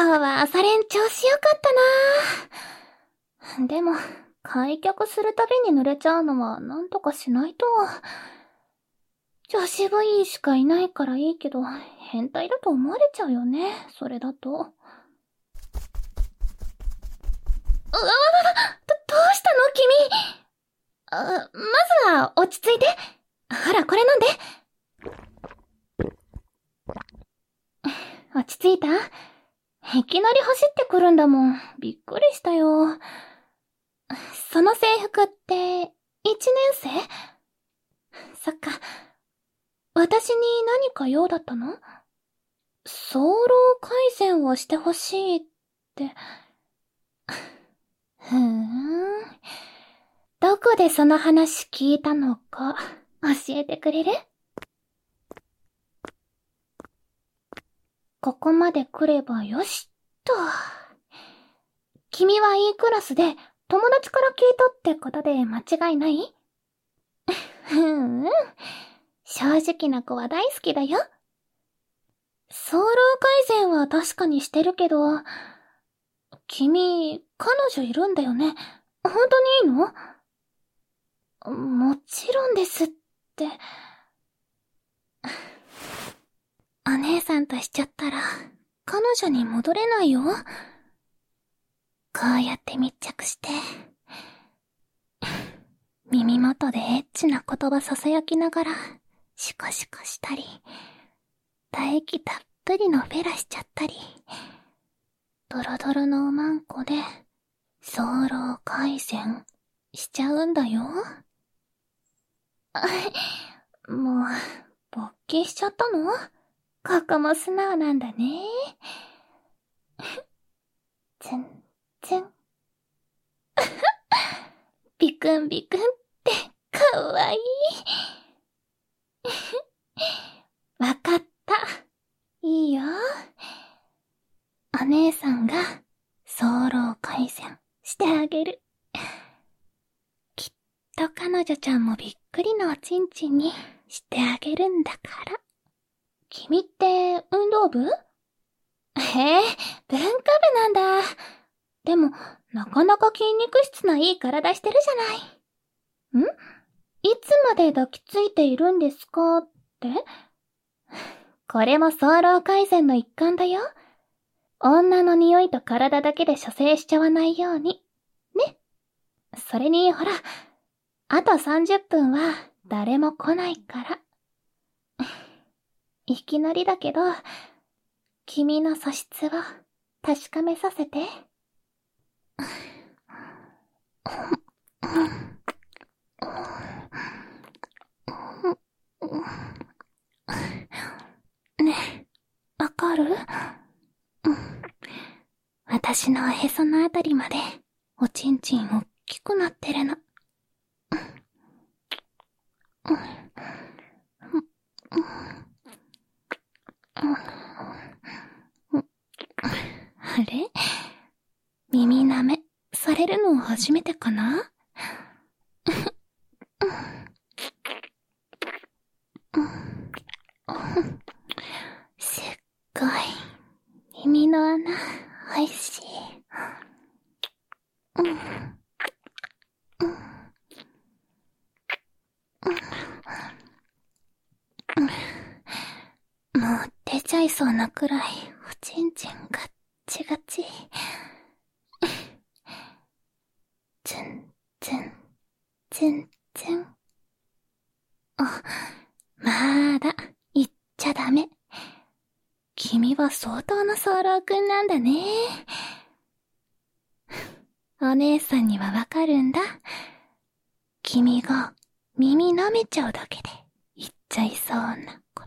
今日は朝練調子よかったな。でも、開脚するたびに濡れちゃうのはなんとかしないと。女子部員しかいないからいいけど、変態だと思われちゃうよね、それだと。うわわわ、どうしたの君。まずは落ち着いて。ほら、これ飲んで。落ち着いた？いきなり走ってくるんだもん。びっくりしたよ。その制服って、一年生？そっか。私に何か用だったの？早漏改善をしてほしいって。どこでその話聞いたのか、教えてくれる？ここまで来ればよし、と。君はいいクラスで、友達から聞いたってことで間違いない？正直な子は大好きだよ。早漏改善は確かにしてるけど、君、彼女いるんだよね。本当にいいの？もちろんですって。お姉さんとしちゃったら、彼女に戻れないよ。こうやって密着して、耳元でエッチな言葉囁きながら、シコシコしたり、唾液たっぷりのフェラしちゃったり、ドロドロのおまんこで、早漏改善しちゃうんだよ。もう、勃起しちゃったの？ここも素直なんだね。ツン、ツン。ビクンビクンって、かわいい。わかった。いいよ。お姉さんが、早漏改善してあげる。きっと彼女ちゃんもびっくりのおちんちんにしてあげるんだから。君って運動部？へえ、文化部なんだ。でも、なかなか筋肉質ないい体してるじゃない。いつまで抱きついているんですかって？これも早漏改善の一環だよ。女の匂いと体だけで射精しちゃわないように。ね。それに、ほら、あと30分は誰も来ないから。いきなりだけど、君の素質を確かめさせて。ねえ、わかる？私のへそのあたりまでおちんちんおっきくなってるの。あれ？耳舐めされるの初めてかな？すっごい耳の穴おいしい。もう出ちゃいそうなくらいおちんちんガッチガチ。ツンツンツンツン。あ、まだ言っちゃダメ。君は相当な早漏くんなんだね。お姉さんにはわかるんだ。君が耳舐めちゃうだけで言っちゃいそうなこと。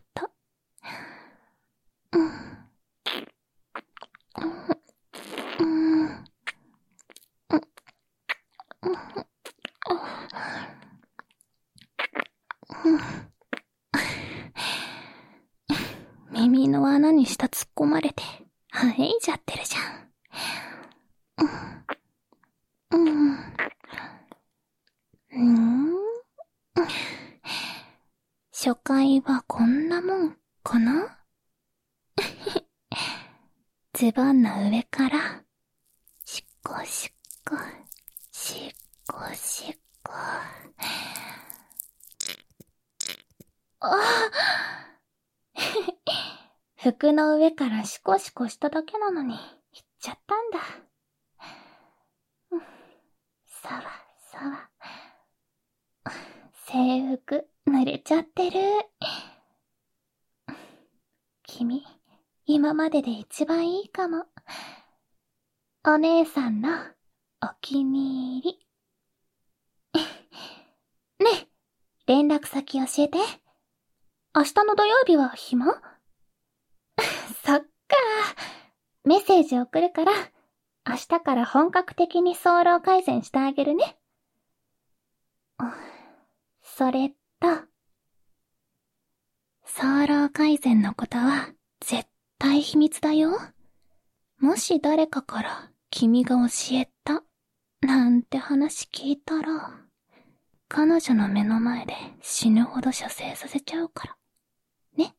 耳の穴に舌突っ込まれて、はえいじゃってるじゃん。初回はこんなもんかな？ ズボンの上から、しっこしっこ、しっこしっこ。服の上からシコシコしただけなのに、行っちゃったんだ。さわさわ。制服、濡れちゃってる。君、今までで一番いいかも。お姉さんのお気に入り。ねえ、連絡先教えて。明日の土曜日は暇？そっか。メッセージ送るから、明日から本格的に早漏改善してあげるね。それと、早漏改善のことは絶対秘密だよ。もし誰かから君が教えたなんて話聞いたら、彼女の目の前で死ぬほど射精させちゃうから。ね。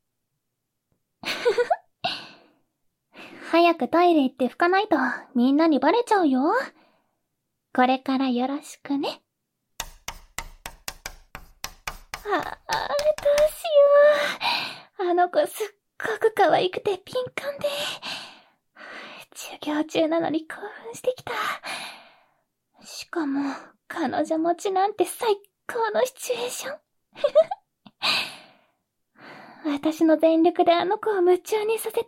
早くトイレ行って拭かないとみんなにバレちゃうよ。これからよろしくね。どうしよう。あの子すっごく可愛くて敏感で。授業中なのに興奮してきた。しかも、彼女持ちなんて最高のシチュエーション。私の全力であの子を夢中にさせたい。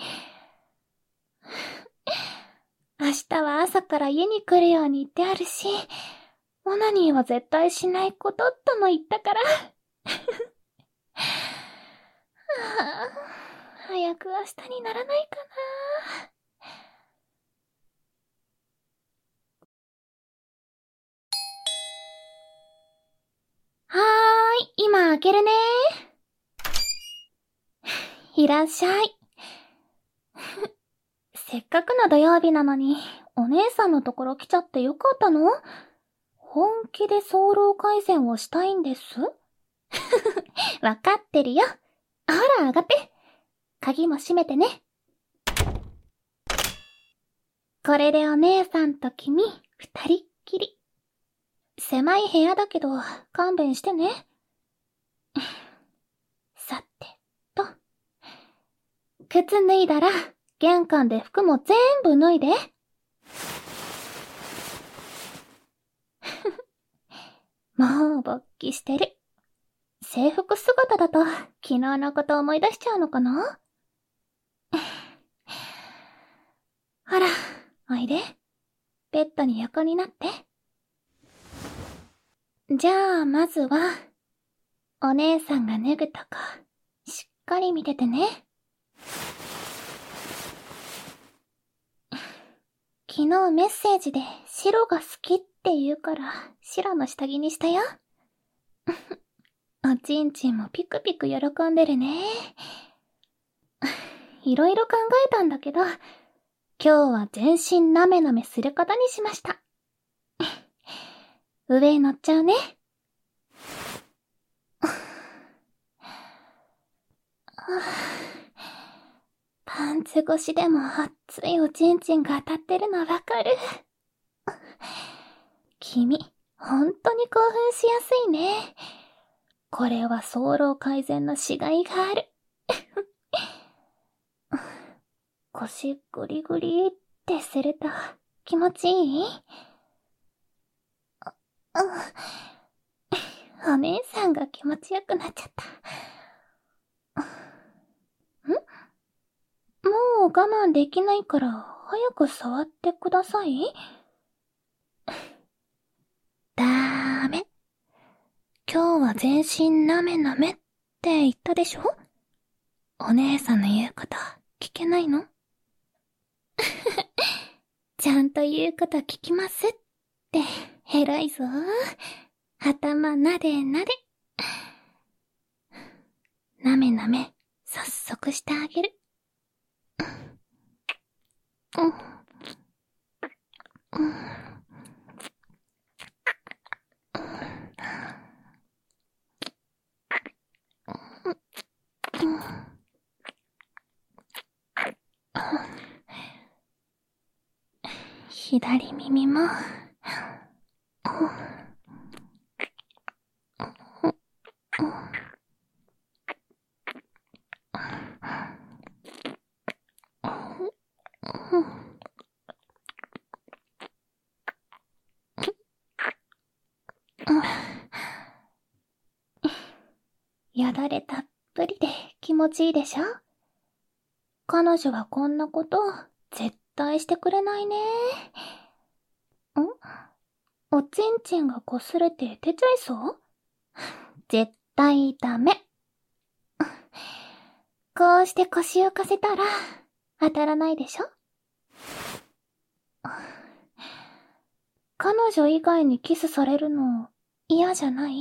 明日は朝から家に来るように言ってあるし、オナニーは絶対しないこととも言ったから。早く明日にならないかな。はーい、今開けるね。いらっしゃい。せっかくの土曜日なのに、お姉さんのところ来ちゃってよかったの？本気で早漏改善をしたいんです。わかってるよ。ほら、上がって。鍵も閉めてね。これでお姉さんと君、二人っきり。狭い部屋だけど、勘弁してね。さてと。靴脱いだら、玄関で服も全部脱いで。もう勃起してる。制服姿だと、昨日のこと思い出しちゃうのかな？ほら、おいで。ベッドに横になって。じゃあ、まずは、お姉さんが脱ぐとこ、しっかり見ててね。昨日メッセージで白が好きって言うから白の下着にしたよ。おちんちんもピクピク喜んでるね。いろいろ考えたんだけど、今日は全身なめなめすることにしました。上へ乗っちゃうね。パンツ越しでも熱いおちんちんが当たってるのわかる。君、ほんとに興奮しやすいね。これは早漏改善のしがいがある。腰グリグリってすると気持ちいい？お姉さんが気持ちよくなっちゃった。もう我慢できないから早く触ってください。ダーメ。今日は全身なめなめって言ったでしょ？お姉さんの言うこと聞けないの？ちゃんと言うこと聞きますって、偉いぞ。頭なでなで。なめなめ、早速してあげる。 左耳も。よだれたっぷりで気持ちいいでしょ？彼女はこんなこと絶対してくれないね。おちんちんが擦れて出ちゃいそう？絶対ダメ。こうして腰浮かせたら当たらないでしょ？彼女以外にキスされるの嫌じゃない？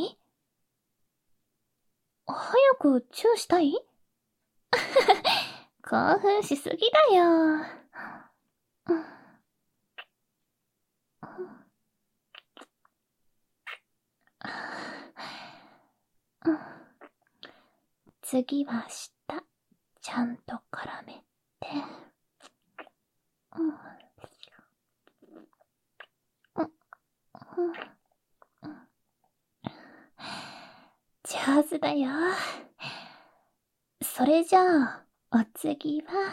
早くチューしたい？興奮しすぎだよ。次は舌、ちゃんと絡めて。上手だよ。それじゃあ、お次は、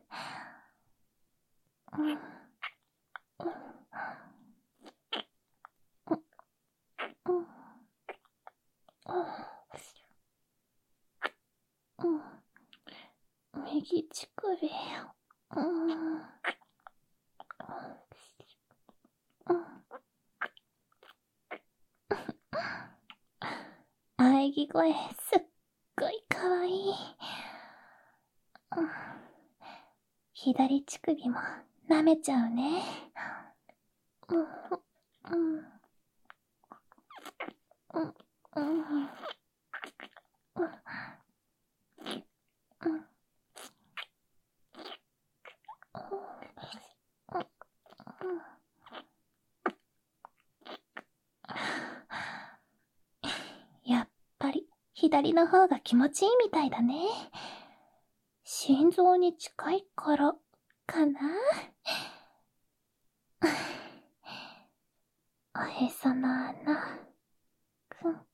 右乳首。喘ぎ声すっごいかわいい。左乳首も舐めちゃうね。やっぱり左の方が気持ちいいみたいだね。心臓に近いからかな。おへその穴、くんくん。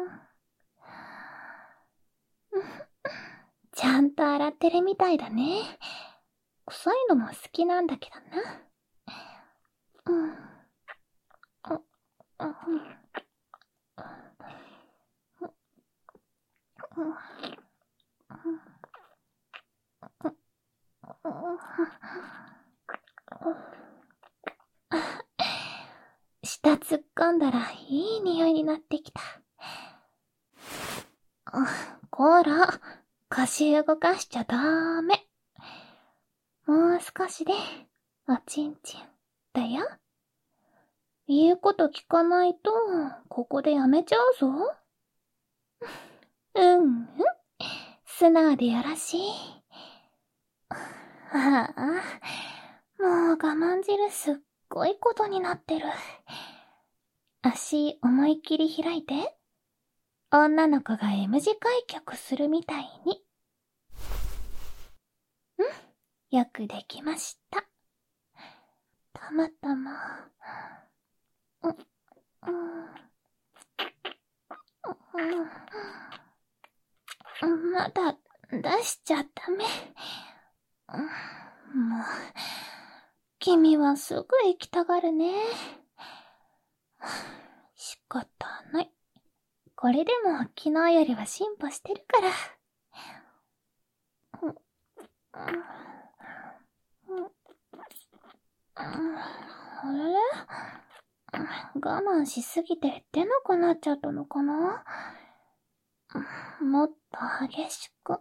ちゃんと洗ってるみたいだね。臭いのも好きなんだけどな。舌突っ込んだらいい匂いになってきた。こら、腰動かしちゃダメ。もう少しで、おちんちんだよ。言うこと聞かないと、ここでやめちゃうぞ。素直でよろしい。ああ、もう我慢汁すっごいことになってる。足思いっきり開いて。女の子が M 字開脚するみたいに。よくできました。たまたま。まだ出しちゃダメ。もう、君はすぐ行きたがるね。仕方ない。これでも昨日よりは進歩してるから。あれ？我慢しすぎて出なくなっちゃったのかな？もっと激しく。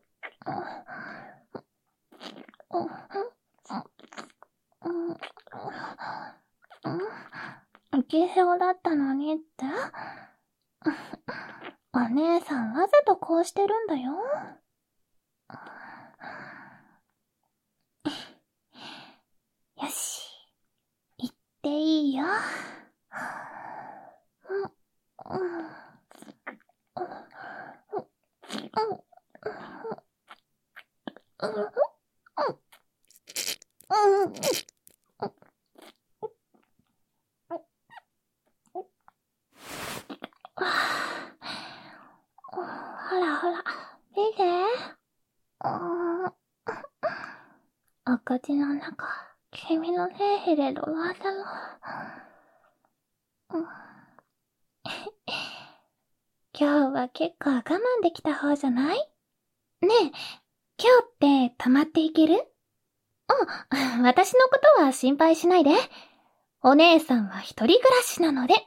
下票だったのにって？お姉さんわざとこうしてるんだよ。よし、行っていいよ。 お口の中、君の手入れるわだろ。今日は結構我慢できた方じゃない？ねえ、今日って泊まっていける？私のことは心配しないで。お姉さんは一人暮らしなので。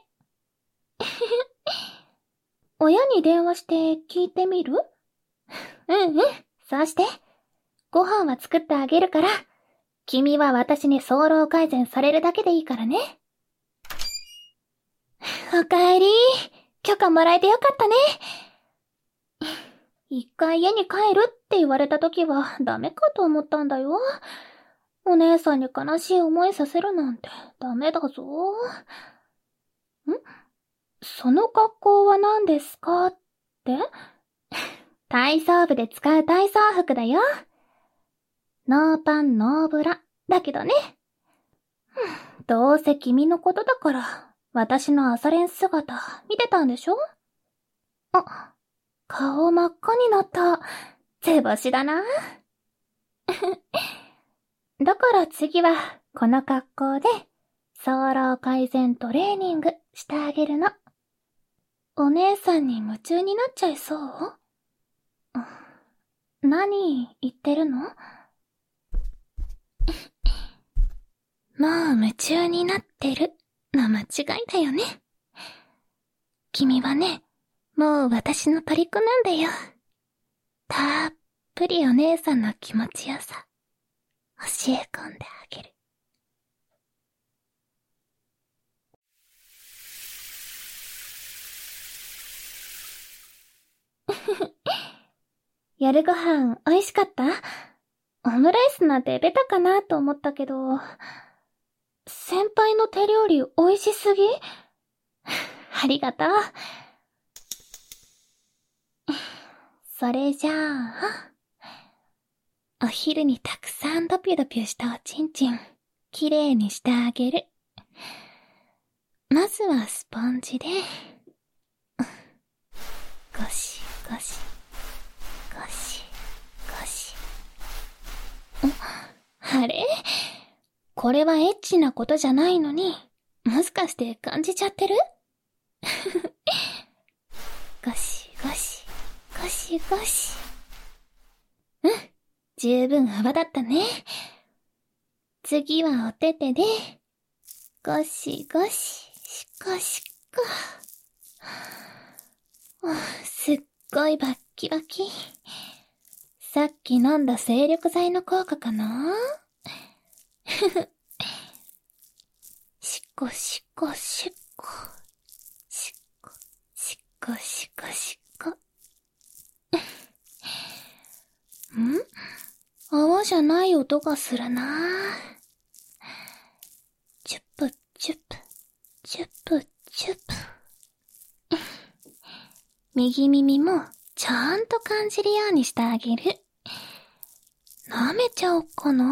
親に電話して聞いてみる？そうして。ご飯は作ってあげるから、君は私に早漏改善されるだけでいいからね。おかえり。許可もらえてよかったね。一回家に帰るって言われた時はダメかと思ったんだよ。お姉さんに悲しい思いさせるなんてダメだぞ。その格好は何ですかって？体操部で使う体操服だよ。ノーパンノーブラだけどね。どうせ君のことだから、私の朝練姿見てたんでしょ？顔真っ赤になった。図星だな。だから次は、この格好で、早漏改善トレーニングしてあげるの。お姉さんに夢中になっちゃいそう？何言ってるの？もう夢中になってるの間違いだよね。君はね、もう私の虜なんだよ。たっぷりお姉さんの気持ちよさ、教え込んであげる。夜ご飯美味しかった？オムライスなんてベタかなと思ったけど、先輩の手料理美味しすぎ？ありがとう。それじゃあ、お昼にたくさんドピュドピュしたおちんちん、きれいにしてあげる。まずはスポンジで、ゴシゴシ、ゴシゴシ。あれ？これはエッチなことじゃないのに、もしかして感じちゃってる？ゴシゴシ、ゴシゴシ。十分泡だったね。次はお手手で、ゴシゴシ、シコシコ。すっごいバッキバキ。さっき飲んだ精力剤の効果かな？シコシコシコ。シコ、シコシコシコ。泡じゃない音がするな。チュップチュップ、チュップチュップ。右耳もちゃんと感じるようにしてあげる。舐めちゃおっかな。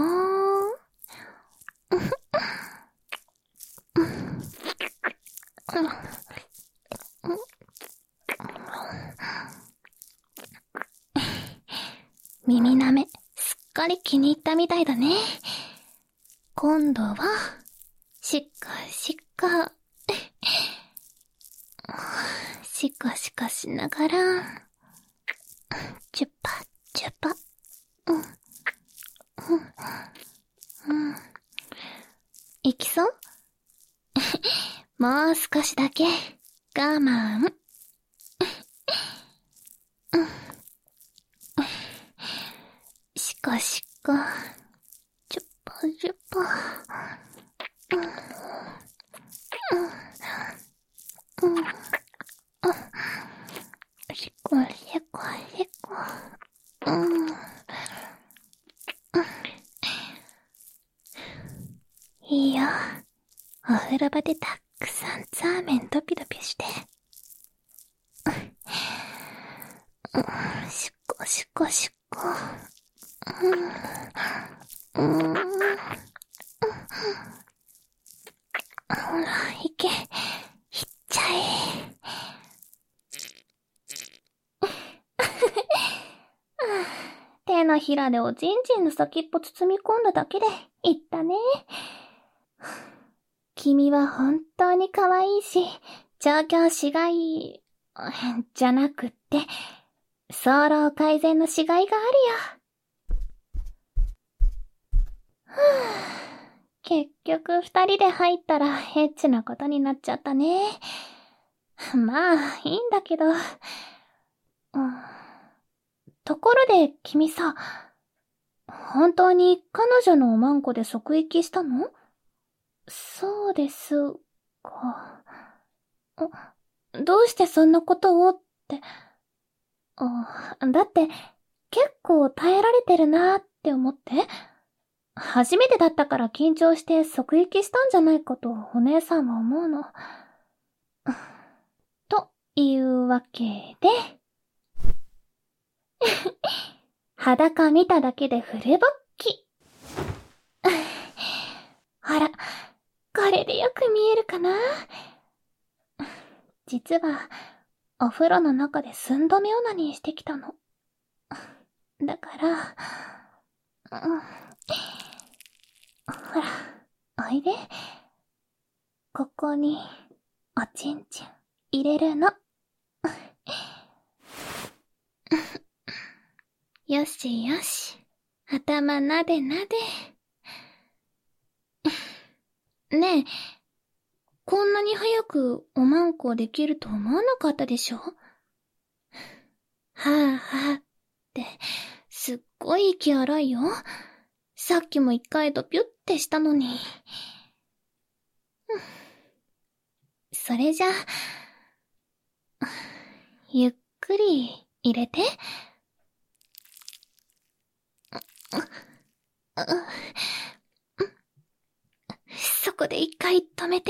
耳舐め、すっかり気に入ったみたいだね。今度は、しかしか、しかしかしながら、チュパチュパ、いきそう？もう少しだけ、我慢。しかしか、チュパチュパ。しこしこしこ。いいよ。お風呂場でたくさんザーメンドピドピして。しこしこしこ。ほら、いけ。いっちゃえ。手のキラでおちんちんの先っぽ包み込んだだけで言ったね。君は本当に可愛いし、調教師がいい、じゃなくって、早漏改善のしがいがあるよ。結局二人で入ったらエッチなことになっちゃったね。まあ、いいんだけど。ところで君さ、本当に彼女のおまんこで即位したの？そうですか。どうしてそんなことをって。だって結構耐えられてるなーって思って。初めてだったから緊張して即位したんじゃないかとお姉さんは思うの。というわけで。裸見ただけでフル勃起。ほら、これでよく見えるかな？実は、お風呂の中で寸止めオナニーしてきたの。だから、ほら、おいで。ここに、おちんちん入れるの。よしよし。頭なでなで。ねえ、こんなに早くおまんこできると思わなかったでしょ？はぁはぁって、すっごい息荒いよ。さっきも一回ドピュってしたのに。それじゃ、ゆっくり入れて。そこで一回止めて。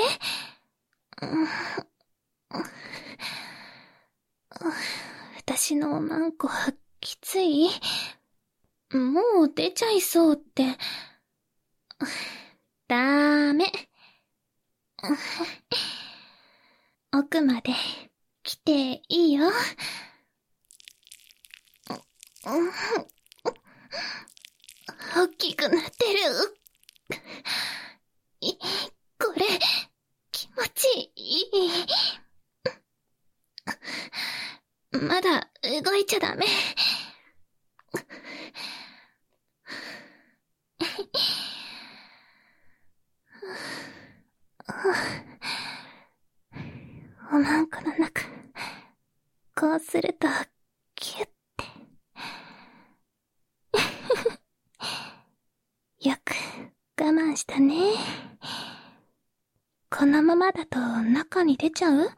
私のおまんこきつい？もう出ちゃいそうって。ダメ。奥まで来ていいよ。大きくなってる。これ、気持ちいい。まだ動いちゃダメ。おまんこの中、こうすると、キュッて。よく我慢したね。このままだと中に出ちゃう？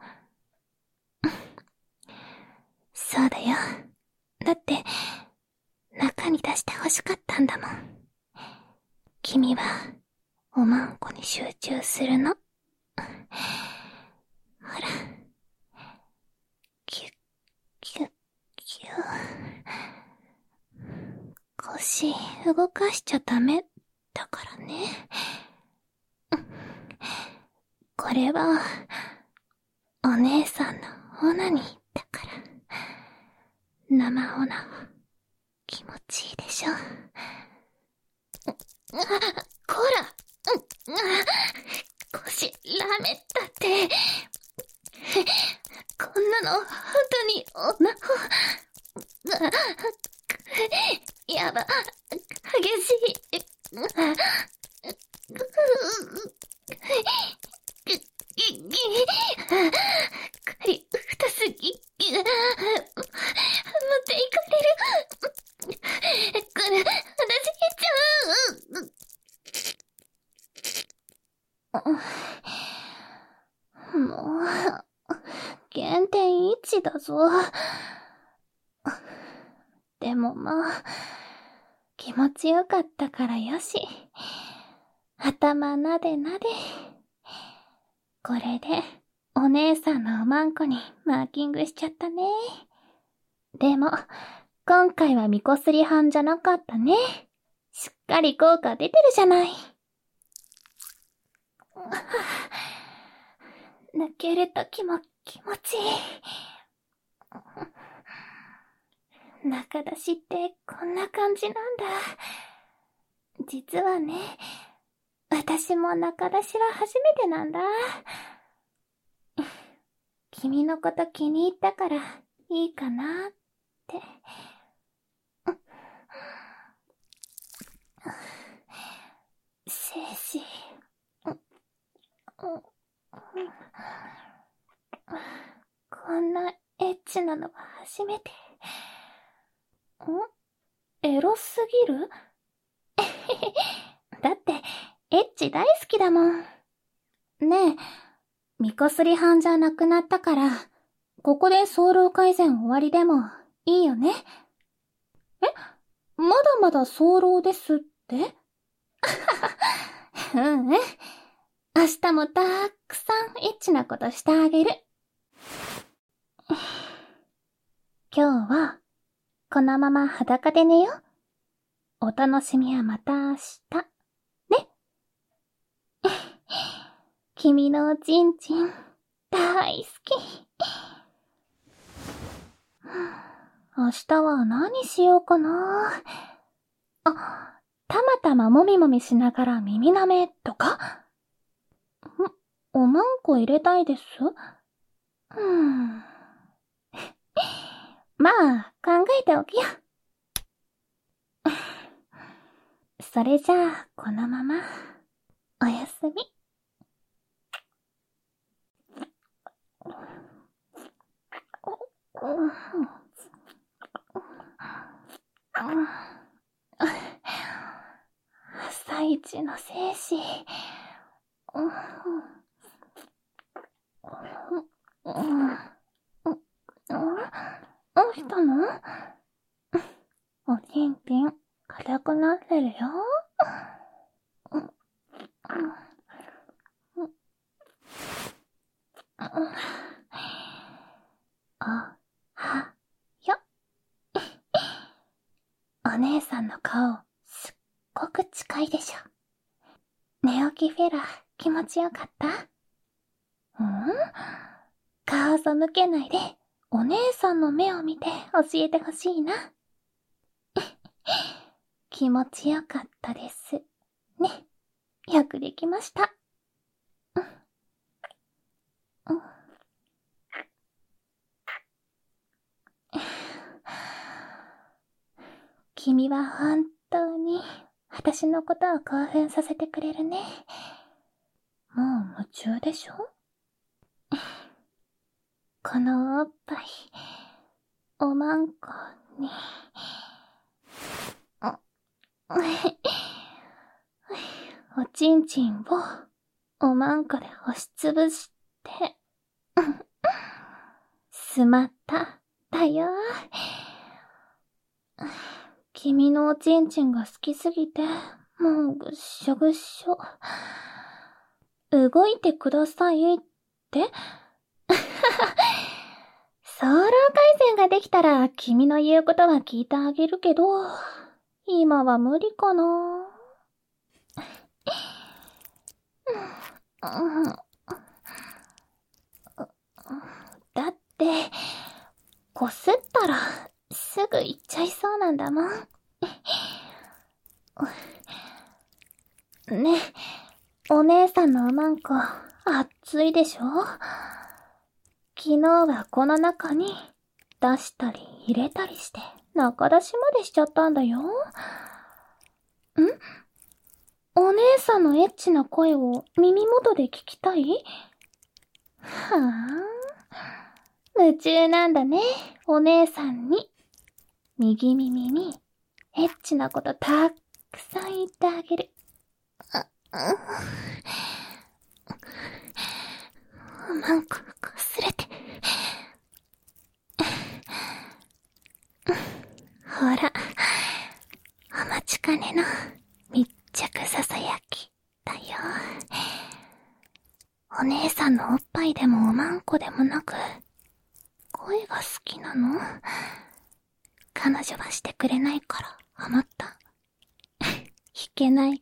そうだよ。だって、中に出して欲しかったんだもん。君は、おまんこに集中するの。ほら。キュッ、キュッ、キュッ。腰動かしちゃダメだからね。これは、お姉さんのオナニーだから。生オナは気持ちいいでしょ。こら、腰ラメったって。こんなの本当にオナホ。やば、激しい。針太すぎ。持っていかれる。これ、私やっちゃう。もう、減点1だぞ。でもまあ、気持ちよかったからよし。頭なでなで。これで、お姉さんのおまんこにマーキングしちゃったね。でも、今回はみこすり班じゃなかったね。しっかり効果出てるじゃない。抜けるときも気持ちいい。 中出しってこんな感じなんだ。実はね、私も中出しは初めてなんだ。君のこと気に入ったからいいかなって。精子。こんなエッチなのは初めて。エロすぎるだって、エッチ大好きだもん。ねえ、ミコスリ班じゃなくなったから、ここで早漏改善終わりでもいいよね。まだまだ早漏ですってうん。明日もたくさんエッチなことしてあげる。今日は、このまま裸で寝よ。お楽しみはまた明日。ね。君のおちんちん、大好き。明日は何しようかな。たまたまもみもみしながら耳舐めとかおまんこ入れたいです。まあ、考えておきよ。それじゃあ、このまま、おやすみ。朝一の精子。どうしたの？おちんぴん、硬くなってるよ。はよ。お姉さんの顔、すっごく近いでしょ。寝起きフェラ、気持ちよかった？顔背けないで、お姉さんの目を見て教えてほしいな。気持ちよかったです。ね。よくできました。君は本当に私のことを興奮させてくれるね。もう夢中でしょ？このおっぱい、おまんこに。おちんちんをおまんこで押しつぶして、すまっただよ。君のおちんちんが好きすぎて、もうぐっしょぐっしょ。動いてくださいって？早漏改善ができたら君の言うことは聞いてあげるけど、今は無理かな。だって、こすったらすぐ行っちゃいそうなんだもん。ねえ、お姉さんのおまんこ、熱いでしょ？昨日はこの中に出したり入れたりして中出しまでしちゃったんだよ。お姉さんのエッチな声を耳元で聞きたい？はぁ、夢中なんだね、お姉さんに。右耳にエッチなことたくさん言ってあげる。おまんここすれて。ほら、お待ちかねの密着ささやきだよ。お姉さんのおっぱいでもおまんこでもなく、声が好きなの？彼女はしてくれないから余った。弾けない子。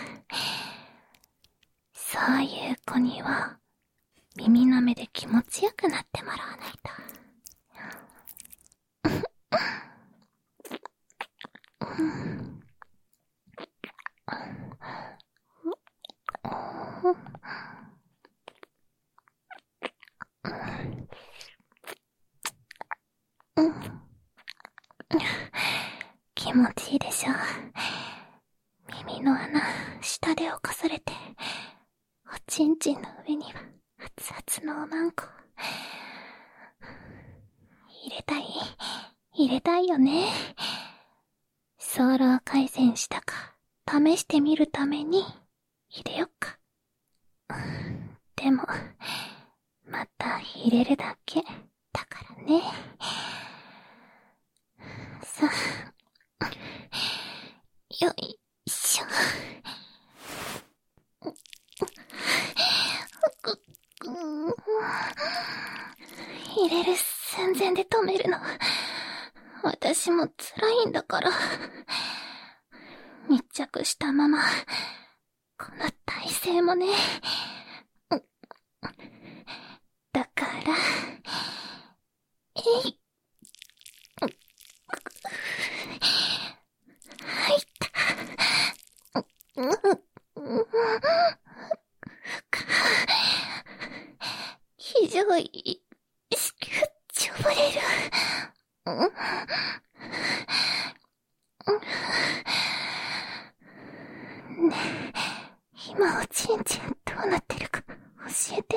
そういう子には耳舐めで気持ちよくなってもらわないと。 気持ちいいでしょ。耳の穴、下で侵されて、おちんちんの上には熱々のおまんこ。入れたいよね。ソロ回線したか、試してみるために、入れよっか。でも、また入れるだけ、だからね。さあ、よいしょ。入れる寸前で止めるの、私も辛いんだから。密着したまま、この体勢もね。だから、えい。入った。非常に、しくちょぼれる。ねえ、今おちんちんどうなってるか教えて。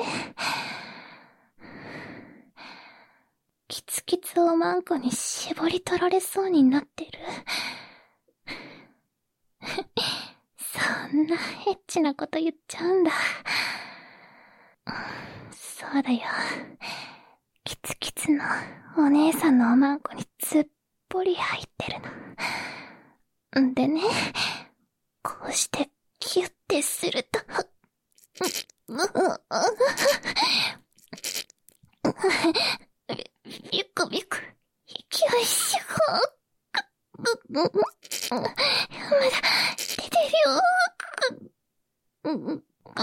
キツキツおまんこに絞り取られそうになってる。そんなエッチなこと言っちゃうんだ。そうだよ。キツキツのお姉さんのおまんこにずっぽり入ってるの。んでね、こうしてキュッてすると、ビクビク、息をしょ。まだ出てるよ。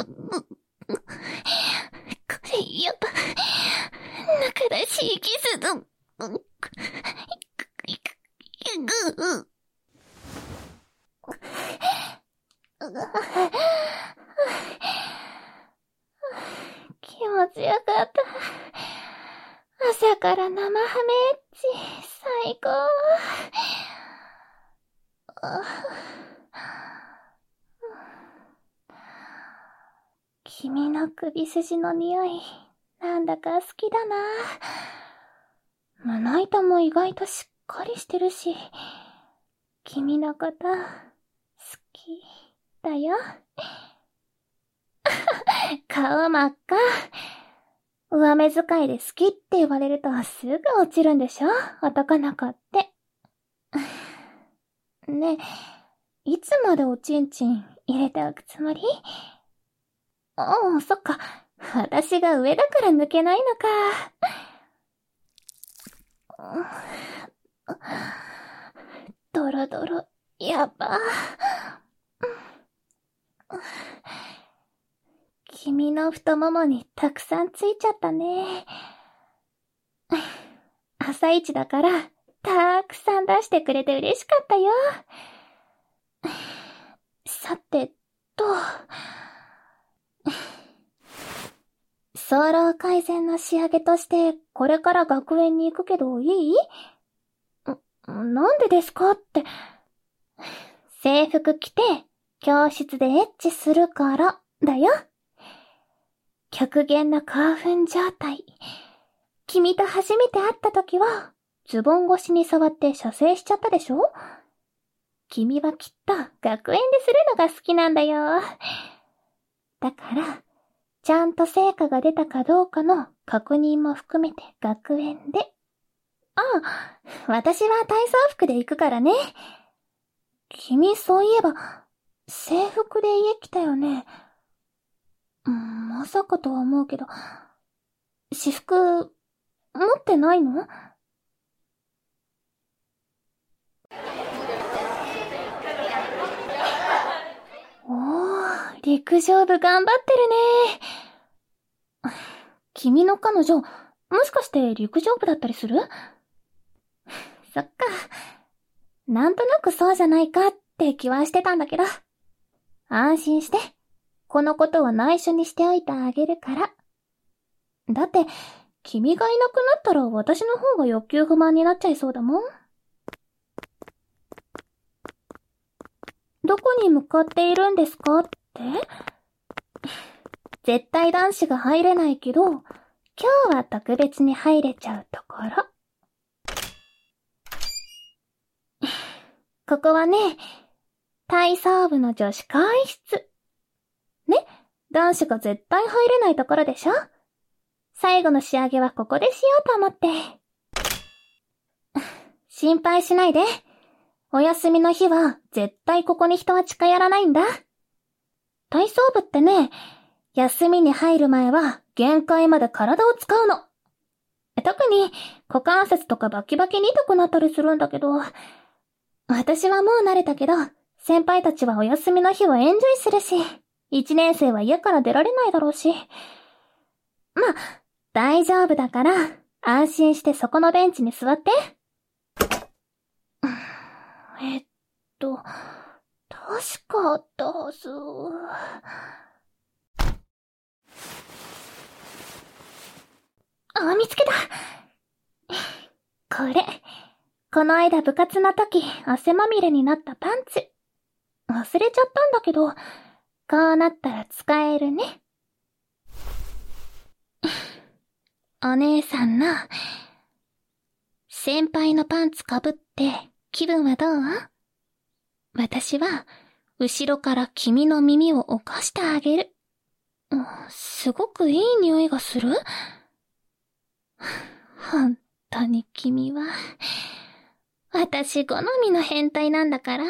これやば。中出しキスの。気持ちよかった。朝から生ハメッチ、最高。君の首筋の匂い、なんだか好きだな。胸板も意外としっかりしてるし、君のこと、好きだよ。顔真っ赤。上目遣いで好きって言われるとすぐ落ちるんでしょ、男の子って。ねえ、いつまでおちんちん入れておくつもり？ああ、そっか。私が上だから抜けないのか。ドロドロ、やば。君の太ももにたくさんついちゃったね。朝一だから、たくさん出してくれて嬉しかったよ。さてと、早漏改善の仕上げとして、これから学園に行くけどいい？なんでですかって。制服着て、教室でエッチするから、だよ。極限な興奮状態。君と初めて会った時は、ズボン越しに触って射精しちゃったでしょ？君はきっと学園でするのが好きなんだよ。だから、ちゃんと成果が出たかどうかの確認も含めて学園で。ああ、私は体操服で行くからね。君そういえば、制服で家来たよね。まさかとは思うけど、私服、持ってないの？おー、陸上部頑張ってるね。君の彼女、もしかして陸上部だったりする？そっか。なんとなくそうじゃないかって気はしてたんだけど。安心して。このことは内緒にしておいてあげるから。だって、君がいなくなったら私の方が欲求不満になっちゃいそうだもん。 どこに向かっているんですかって？絶対男子が入れないけど、今日は特別に入れちゃうところ。ここはね、体操部の女子更衣室。ね、男子が絶対入れないところでしょ？最後の仕上げはここでしようと思って。心配しないで。お休みの日は絶対ここに人は近寄らないんだ。体操部ってね、休みに入る前は限界まで体を使うの。特に股関節とかバキバキに痛くなったりするんだけど、私はもう慣れたけど、先輩たちはお休みの日をエンジョイするし、1年生は家から出られないだろうし。まあ、大丈夫だから、安心してそこのベンチに座って。確かあったはず。見つけた。この間部活の時汗まみれになったパンツ。忘れちゃったんだけど、こうなったら使えるね。お姉さんの、先輩のパンツかぶって気分はどう？私は、後ろから君の耳を起こしてあげる。すごくいい匂いがする？本当に君は、私好みの変態なんだから。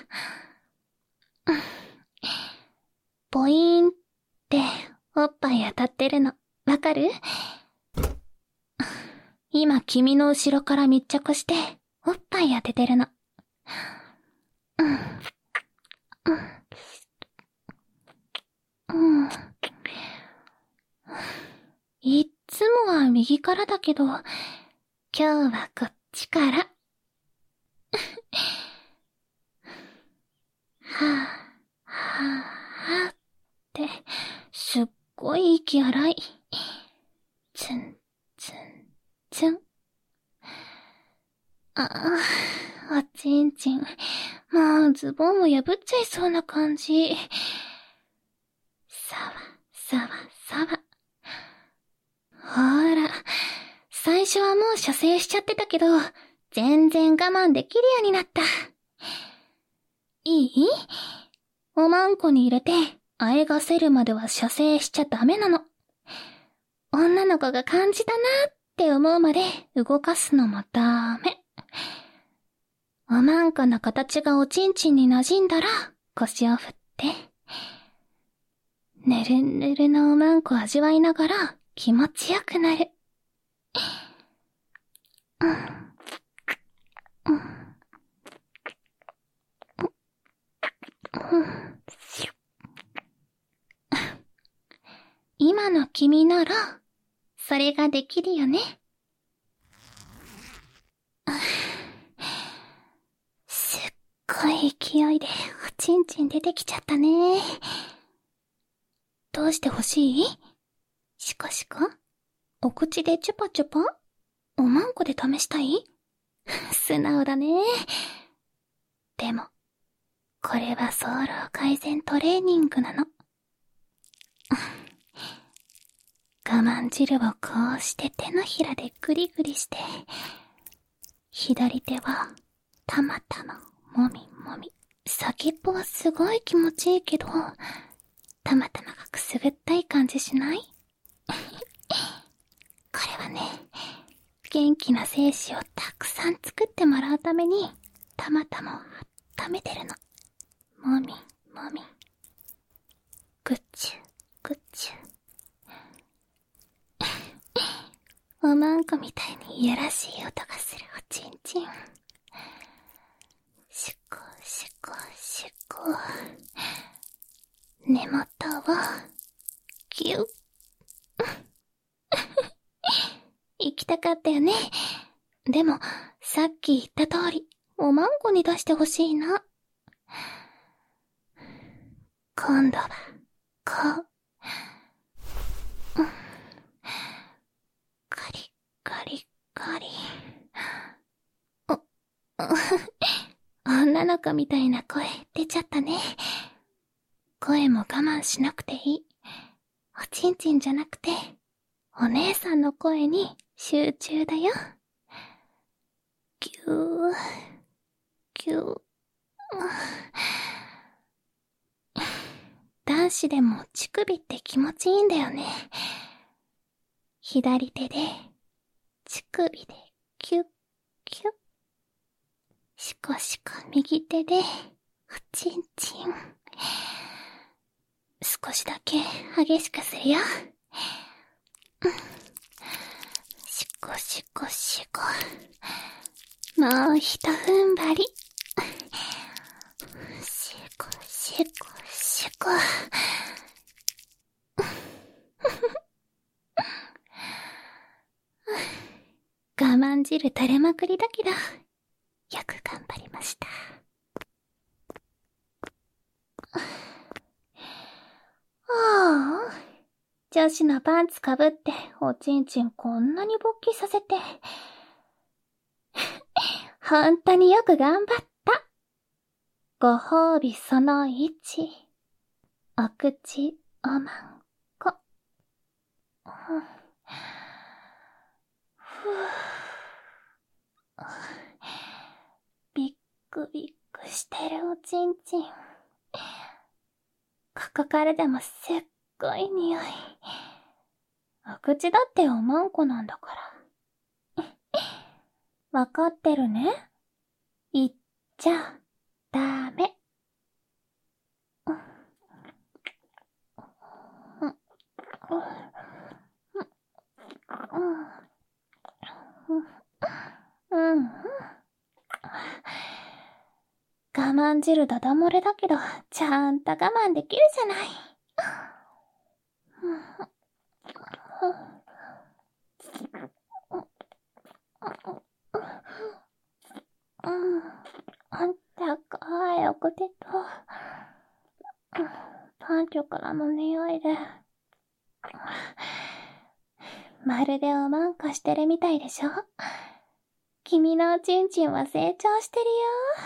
ポイーンっておっぱい当たってるの、わかる？今君の後ろから密着しておっぱい当ててるの。いっつもは右からだけど、今日はこっちから。はぁ、はぁ、はぁって、すっごい息荒い。ツン、ツン、ツン。おちんちん。もうズボンも破っちゃいそうな感じ。さわ、さわ、さわ。ほーら、最初はもう射精しちゃってたけど、全然我慢できるようになった。いい？おまんこに入れて、あえがせるまでは射精しちゃダメなの。女の子が感じたなって思うまで動かすのもダメ。おまんこの形がおちんちんに馴染んだら、腰を振って。ぬるぬるのおまんこ味わいながら気持ちよくなる。今の君なら、それができるよね。すっごい勢いでおちんちん出てきちゃったね。どうしてほしい？シコシコ？お口でチュパチュパ？おまんこで試したい？素直だね。でも、これは早漏改善トレーニングなの。我慢汁をこうして手のひらでグリグリして、左手はたまたまもみもみ。先っぽはすごい気持ちいいけど、たまたまがくすぐったい感じしない？これはね、元気な精子をたくさん作ってもらうために、たまたまを温めてるの。もみもみ。ぐっちゅぐっちゅ。おまんこみたいにいやらしい音がするおちんちん。しこしこしこ。根元をギュッ。行きたかったよね。でも、さっき言った通り、おまんこに出してほしいな。今度は、こう。カリカリカリ。女女の子みたいな声出ちゃったね。声も我慢しなくていい。おちんちんじゃなくて、お姉さんの声に集中だよ。ぎゅー、ぎゅー。男子でも乳首って気持ちいいんだよね。左手で、乳首で、キュッ、キュッ。しこしこ右手で、おちんちん。少しだけ激しくするよ。しこしこしこ。もうひと踏ん張り。しこしこしこ。我慢汁垂れまくりだけど、よく頑張りました。女子のパンツかぶっておちんちんこんなに勃起させて。ほんとによく頑張った。ご褒美その1。お口おまんこ。ビックビックしてるおちんちん。ここからでもすっごい匂い。お口だっておまんこなんだから。わかってるね。言っちゃダメ。我慢汁ダダ漏れだけど、ちゃんと我慢できるじゃない。あったかいお口と、パンチョからの匂いで、まるでおまんこしてるみたいでしょ。君のおちんちんは成長してるよ。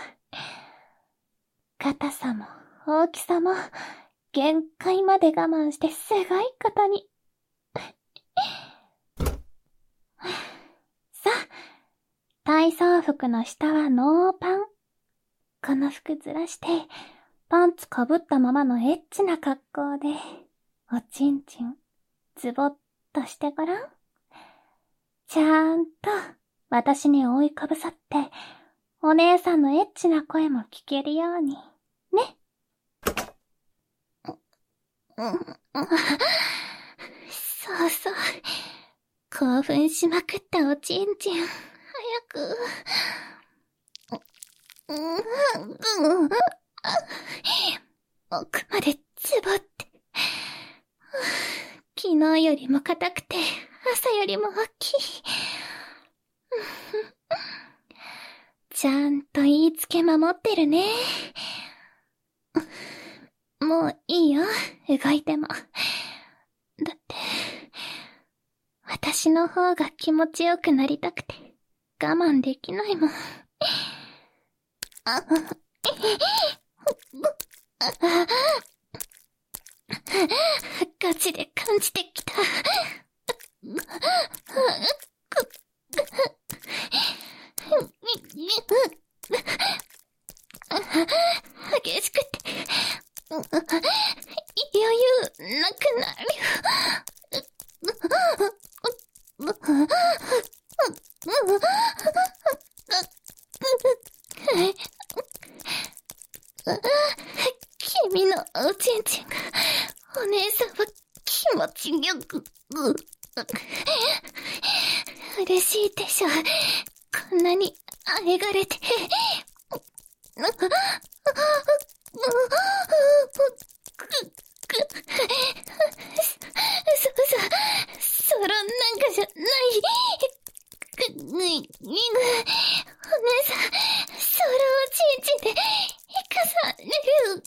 硬さも大きさも限界まで我慢してすごいことに。さあ、体操服の下はノーパン。この服ずらして、パンツかぶったままのエッチな格好で、おちんちん、ズボッとしてごらん。ちゃんと、私に覆いかぶさって、お姉さんのエッチな声も聞けるように、ね。そうそう。興奮しまくったおちんちん、早く。奥までズボって。昨日よりも硬くて、朝よりも大きい。ちゃんと言いつけ守ってるね。もういいよ、動いても。だって、私の方が気持ちよくなりたくて、我慢できないもん。ガチで感じてきた。激しくて、余裕なくなる。君のおちんちんが、お姉さんは気持ちよく、嬉しいでしょ。こんなに愛がれて。ソロなんかじゃない。お姉さん、ソロをちんちんで生かされる。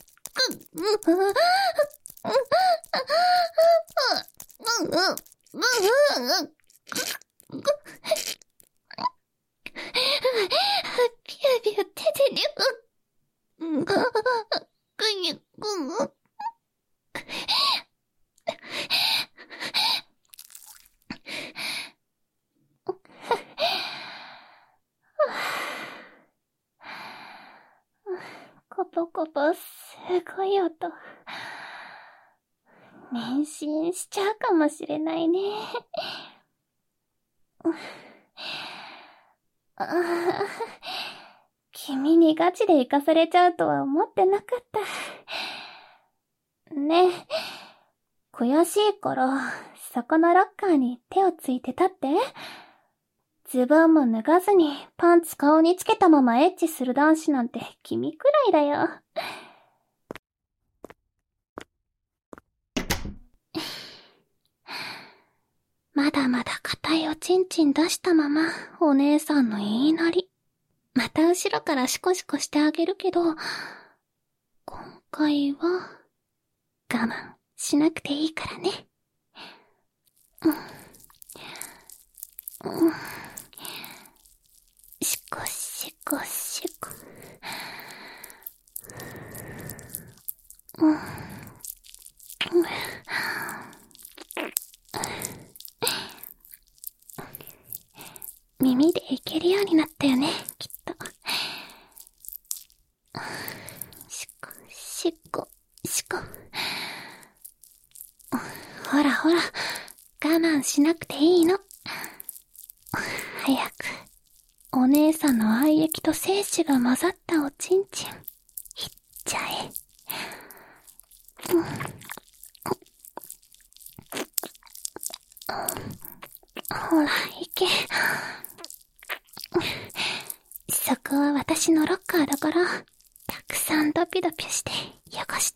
ビュービュー出てる。 コポコポ、すごい音。妊娠しちゃうかもしれないね。君にガチで行かされちゃうとは思ってなかった。ねえ、悔しいから、そこのロッカーに手をついて立って。ズボンも脱がずにパンツ顔につけたままエッチする男子なんて君くらいだよ。まだまだ硬いおちんちん出したままお姉さんの言いなり。また後ろからシコシコしてあげるけど、今回は我慢しなくていいからね。シコシコシコ。耳でいけるようになったよね、きっと。シコシコシコ。ほらほら、我慢しなくていいの。早く、お姉さんの愛液と精子が混ざったおちんちん、いっちゃえ。ほら、いけ。そこは私のロッカーだから、たくさんドピドピして、汚して。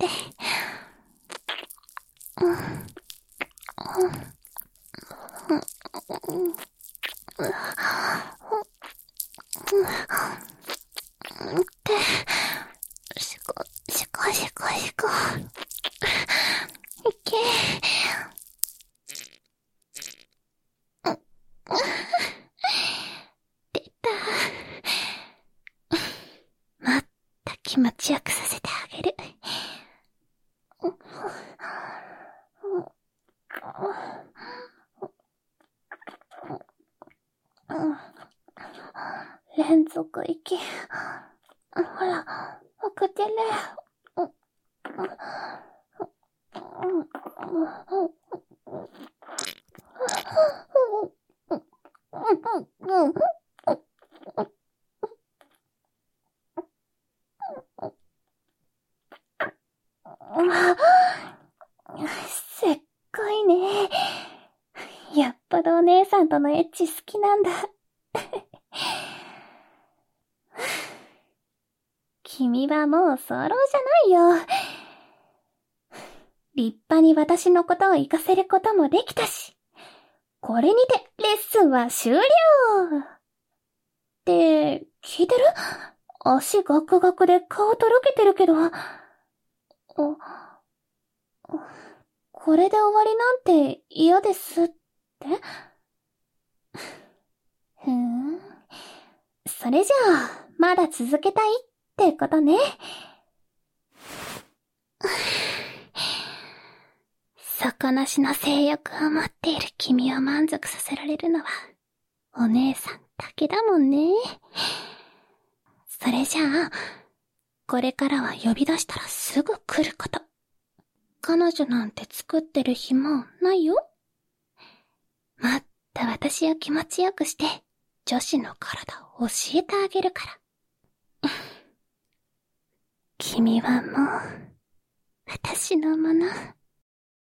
シコシコシコシコ。いけ。出た。もっと気持ちよくさせてあげる。連続息。ほら、送ってね。すっごいね。やっぱどお姉さんとのエッチ好きなんだ。君はもう早漏じゃないよ。立派に私のことを活かせることもできたし、これにてレッスンは終了って聞いてる？足ガクガクで顔とろけてるけど。これで終わりなんて嫌ですって？それじゃあ、まだ続けたいってことね。底なしの性欲を持っている君を満足させられるのは、お姉さんだけだもんね。それじゃあ、これからは呼び出したらすぐ来ること。彼女なんて作ってる暇ないよ。もっと私を気持ちよくして、女子の体を教えてあげるから。君はもう、私のもの。